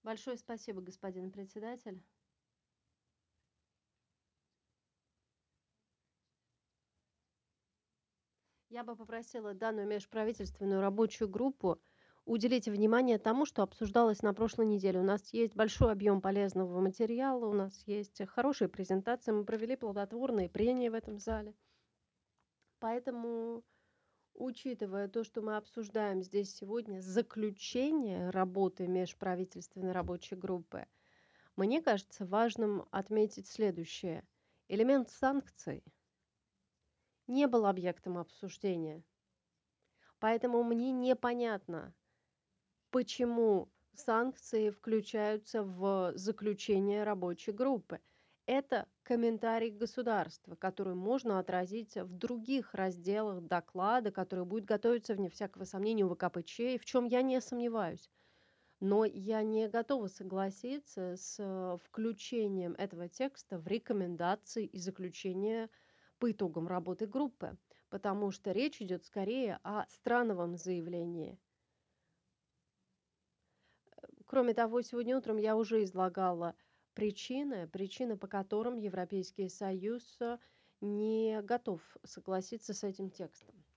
Большое спасибо, господин председатель. Я бы попросила данную межправительственную рабочую группу уделить внимание тому, что обсуждалось на прошлой неделе. У нас есть большой объем полезного материала, у нас есть хорошие презентации, мы провели плодотворные прения в этом зале. Поэтому, учитывая то, что мы обсуждаем здесь сегодня, заключение работы межправительственной рабочей группы, мне кажется важным отметить следующее. Элемент санкций не был объектом обсуждения. Поэтому мне непонятно, почему санкции включаются в заключение рабочей группы. Это комментарий государства, который можно отразить в других разделах доклада, который будет готовиться, вне всякого сомнения, у ВКПЧ, и в чем я не сомневаюсь. Но я не готова согласиться с включением этого текста в рекомендации и заключение по итогам работы группы, потому что речь идет скорее о страновом заявлении. Кроме того, сегодня утром я уже излагала причины, по которым Европейский Союз не готов согласиться с этим текстом.